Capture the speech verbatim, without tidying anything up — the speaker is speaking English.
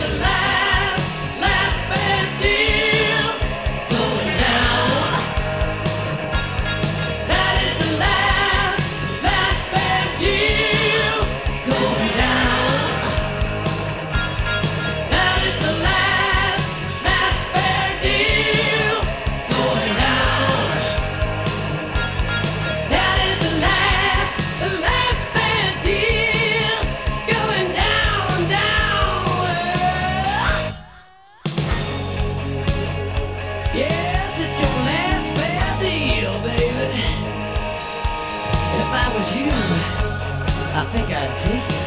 the last, last bad deal going down. That is the last, last bad deal going down. That is the last, last bad deal going down. That is the last, the last bad deal going down, down. Yes, it's your last bad deal, baby. And if I was you, I think I'd take it.